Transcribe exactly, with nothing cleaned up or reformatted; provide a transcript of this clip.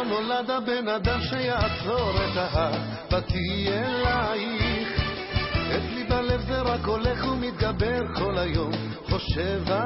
לא נולד הבן אדם שיעצור את אהבתי אלייך. אצלי בלב זה רק הולך ומתגבר כל היום, חושב